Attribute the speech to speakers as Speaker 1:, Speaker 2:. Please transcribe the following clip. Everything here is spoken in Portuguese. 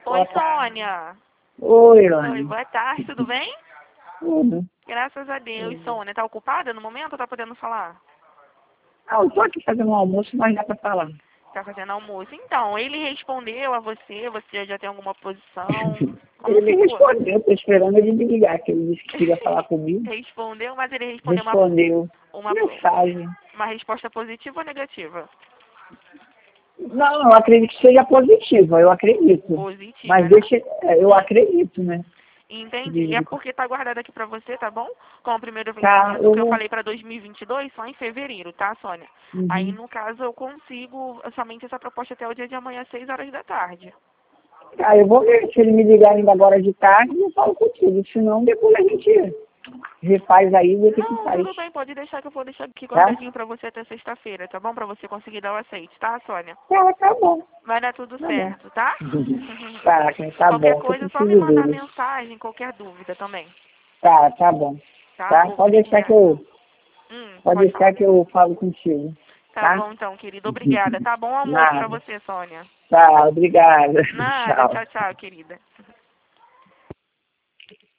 Speaker 1: Oi,
Speaker 2: Boa tarde.
Speaker 1: Sônia.
Speaker 2: Oi,
Speaker 1: Oi,
Speaker 2: Rony.
Speaker 1: boa tarde, tudo bem?
Speaker 2: Tudo.
Speaker 1: Graças a Deus, Sônia. Tá ocupada no momento ou tá podendo falar?
Speaker 2: Ah, eu tô aqui fazendo um almoço, mas dá pra falar.
Speaker 1: Tá fazendo almoço. Então, ele respondeu a você já tem alguma posição? Como
Speaker 2: Ele
Speaker 1: ficou?
Speaker 2: respondeu, tô esperando ele me ligar, que ele disse que queria falar comigo.
Speaker 1: Respondeu, mas ele respondeu
Speaker 2: Respondeu.
Speaker 1: uma,
Speaker 2: Mensagem.
Speaker 1: uma resposta positiva ou negativa?
Speaker 2: Não, eu acredito que seja positiva, eu acredito.
Speaker 1: Positiva,
Speaker 2: Mas
Speaker 1: né?
Speaker 2: deixa, eu acredito, né?
Speaker 1: Entendi. É
Speaker 2: De-
Speaker 1: porque tá guardado aqui pra você, tá bom? Com o primeiro
Speaker 2: Tá,
Speaker 1: vencimento
Speaker 2: eu
Speaker 1: que eu
Speaker 2: vou.
Speaker 1: falei pra 2022, só em fevereiro, tá, Sônia? Aí,
Speaker 2: Uhum.
Speaker 1: no caso, eu consigo somente essa proposta até o dia de amanhã, às 6 horas da tarde.
Speaker 2: Ah, eu vou ver se ele me ligar ainda agora de tarde, eu falo contigo. Senão, depois a gente refaz aí, vê o que
Speaker 1: Não,
Speaker 2: faz.
Speaker 1: tudo bem, pode deixar que eu vou deixar aqui
Speaker 2: Tá?
Speaker 1: guardadinho pra você até sexta-feira, tá bom? Pra você conseguir dar o aceite, tá, Sônia?
Speaker 2: Tá bom.
Speaker 1: Vai dar tudo
Speaker 2: Tá bom.
Speaker 1: certo, tá?
Speaker 2: Tá
Speaker 1: Qualquer
Speaker 2: bom, que eu
Speaker 1: coisa, é só me
Speaker 2: preciso
Speaker 1: mandar
Speaker 2: dele.
Speaker 1: mensagem, qualquer dúvida também,
Speaker 2: Tá bom.
Speaker 1: tá?
Speaker 2: Tá?
Speaker 1: Obrigada.
Speaker 2: Pode
Speaker 1: Pode
Speaker 2: deixar
Speaker 1: falar.
Speaker 2: que eu falo contigo.
Speaker 1: Tá
Speaker 2: Tá?
Speaker 1: bom, então, querida. Obrigada. Tá bom almoço pra
Speaker 2: Nada.
Speaker 1: você, Sônia.
Speaker 2: Tá, obrigada.
Speaker 1: Nada.
Speaker 2: Tchau.
Speaker 1: Tchau, tchau, querida.